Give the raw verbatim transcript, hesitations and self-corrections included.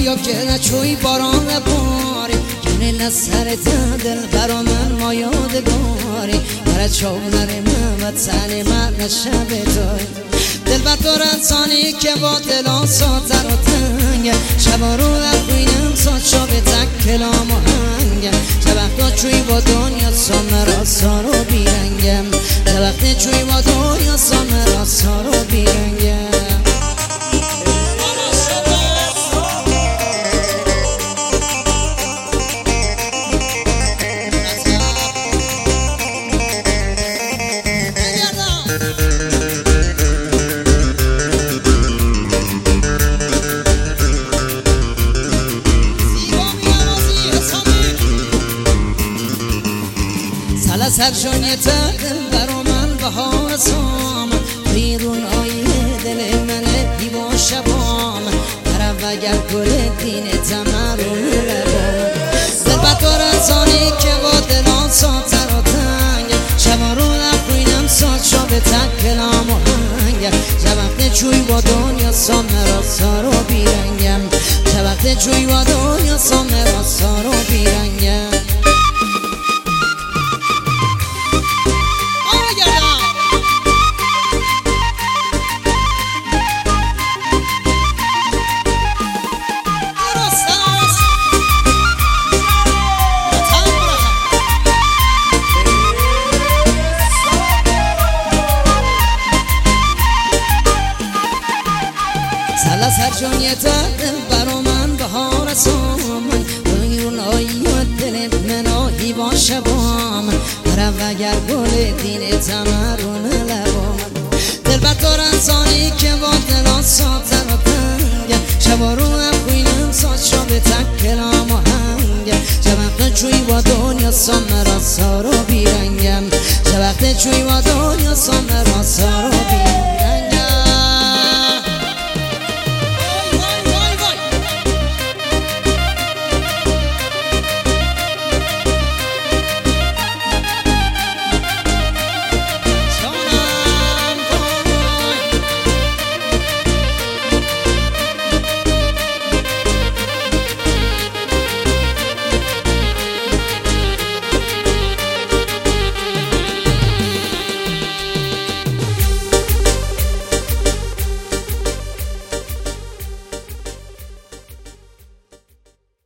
یا که نچوی باران باری کنه لسر دل برا من ما یادگاری برای چونر من و تنی من نشب توی دل بر تو رنسانی که با دلان ساتر و تنگ شبا رو اخوینم سات شا به تک کلام و هنگ شبختا چوی با دنیا سامر آسا رو بیرنگم شبخته چوی با دنیا سامر آسا رو بیرنگم سر جانیت برا من بهار سام بیرون آیه دل منه دیوان شبام طرف اگر گل دین تمرون لبام دل بطور انسانی که با دلان ساتر و تنگ شبا رو نخوینم سات شا به تک کلام و هنگ شبخت چوی با دنیا سامر آسا رو بیرنگم شبخت چوی با دنیا سامر آسا رو بیرنگم سلا سر جانیت برا من بهار سامن بیرون آیات دل من آهی با شبام برم وگر گل دین تمرون لبام دل بطور انسانی که با دلان ساتر و تنگ شبا رو اخوینم سات شا به تک کلام و هنگ شبخت چوی با دنیا سامر آسا رو بیرنگم شبخت چوی با دنیا سامر آسا رو بیرنگم